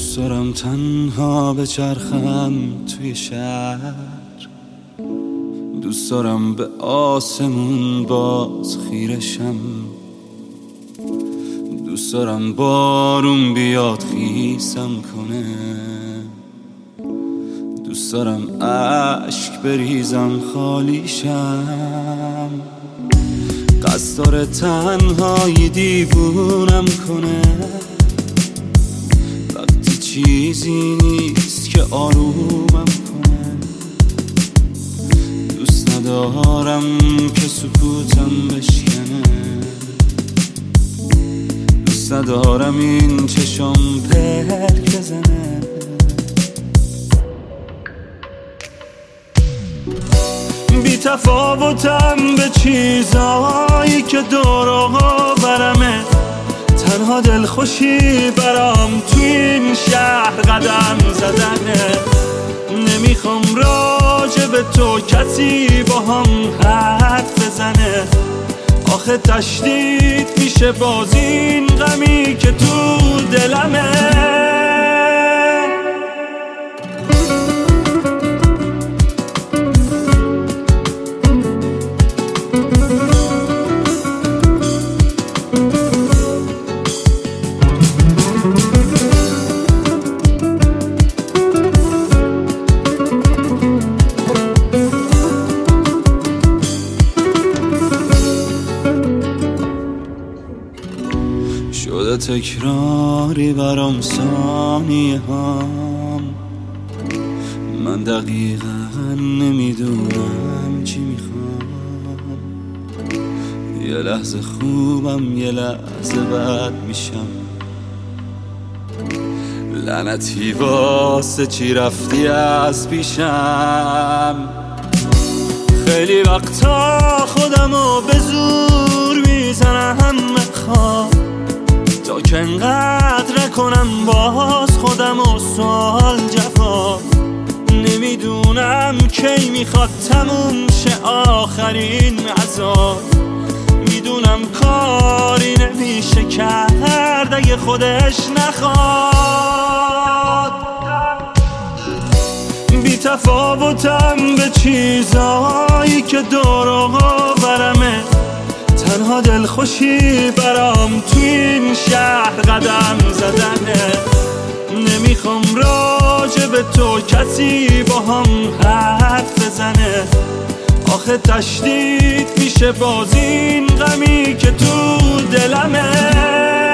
دوست دارم تنها بچرخم توی شهر، دوست دارم به آسمون باز خیرشم، دوست دارم بارون بیاد خیسم کنه، دوست دارم عشق بریزم خالیشم. قصد داره تنهایی دیوونم کنه، وقتی چیزی نیست که آرومم کنه. دوست ندارم که سکوتم بشکنه، دوست ندارم این چشم پلک بزنه. بی تفاوتم به چیزایی که دور و برمه، تنها دلخوشی برام تو این شهر قدم زدنه. نمیخوام راجع به تو کسی با هم حرف بزنه، آخه تشدید میشه باز این غمی که تو دلمه. شده تکراری برام ثانیه هام، من دقیقا نمیدونم چی میخوام. یه لحظه خوبم یه لحظه بد میشم، لعنتی واسه چی رفتی از پیشم. خیلی وقتا خودمو به زور میزنم خواب، تا که انقدر نکنم باز خودم و سوال جواب. نمیدونم کی میخواد تموم شه آخرین عذاب، میدونم کاری نمیشه کرد اگه خودش نخواد. بی تفاوتم به چیزایی که دور و برمه، تنها دلخوشی برام تو این شهر قدم زدنه. نمیخوام راجع به تو کسی با هم حرف بزنه، آخه تشدید میشه باز این غمی که تو دلمه.